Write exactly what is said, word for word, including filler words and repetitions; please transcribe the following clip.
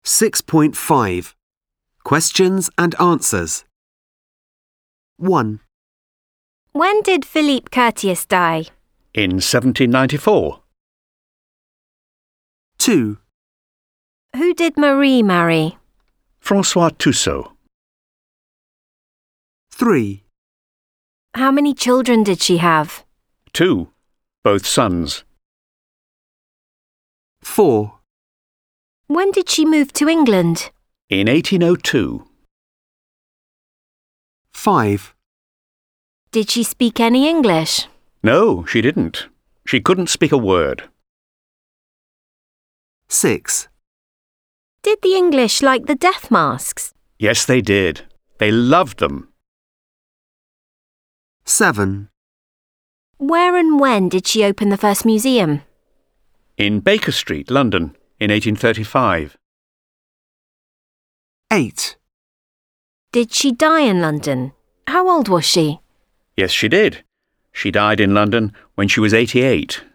six point five. Questions and answers. one. When did Philippe Curtius die? In seventeen ninety-four. two. Who did Marie marry? François Tussaud. three. How many children did she have? Two, both sons. four. When did she move to England? In eighteen oh two. five. Did she speak any English? No, she didn't. She couldn't speak a word. six. Did the English like the death masks? Yes, they did. They loved them. seven. Where and when did she open the first museum? In Baker Street, London, in eighteen thirty-five. eight. Did she die in London? How old was she? Yes, she did. She died in London when she was eighty-eight.